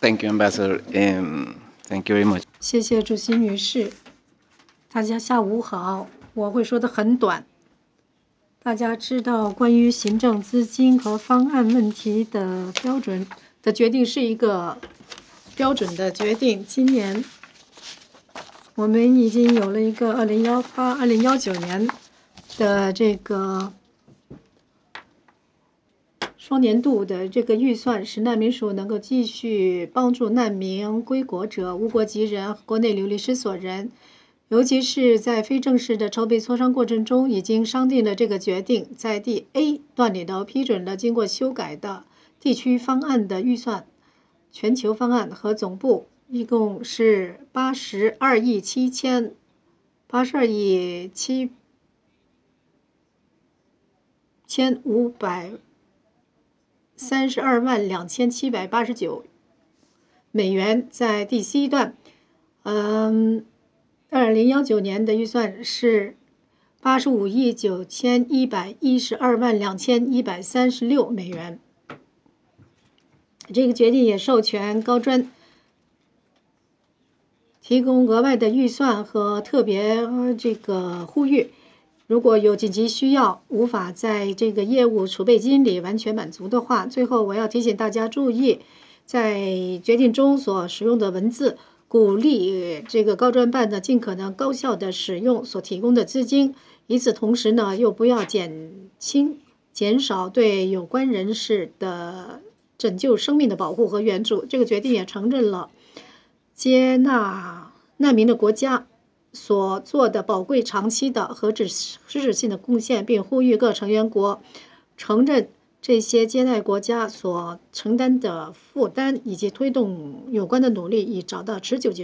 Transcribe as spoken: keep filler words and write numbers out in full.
Thank you, Ambassador, and thank you very much. 谢谢主席女士，大家下午好，我会说的很短。大家知道，关于行政资金和方案问题的标准的决定是一个标准的决定。今年我们已经有了一个二零一八、二零一九年的这个双年度的这个预算，使难民署能够继续帮助难民、归国者、无国籍人、国内流离失所人。尤其是在非正式的筹备磋商过程中，已经商定了这个决定，在第 A 段里头批准了经过修改的地区方案的预算，全球方案和总部一共是八十二亿七千八十二亿七千五百三十二万两千七百八十九美元。在第 C 段，嗯。二零一九年的预算是八十五亿九千一百一十二万两千一百三十六美元。这个决定也授权高专提供额外的预算和特别这个呼吁，如果有紧急需要，无法在这个业务储备金里完全满足的话，最后我要提醒大家注意，在决定中所使用的文字。鼓励这个高专办呢，尽可能高效的使用所提供的资金，与此同时呢，又不要减轻、减少对有关人士的拯救生命的保护和援助。这个决定也承认了接纳难民的国家所做的宝贵、长期的和实质性的贡献，并呼吁各成员国承认这些接待国家所承担的负担，以及推动有关的努力，以找到持久解决。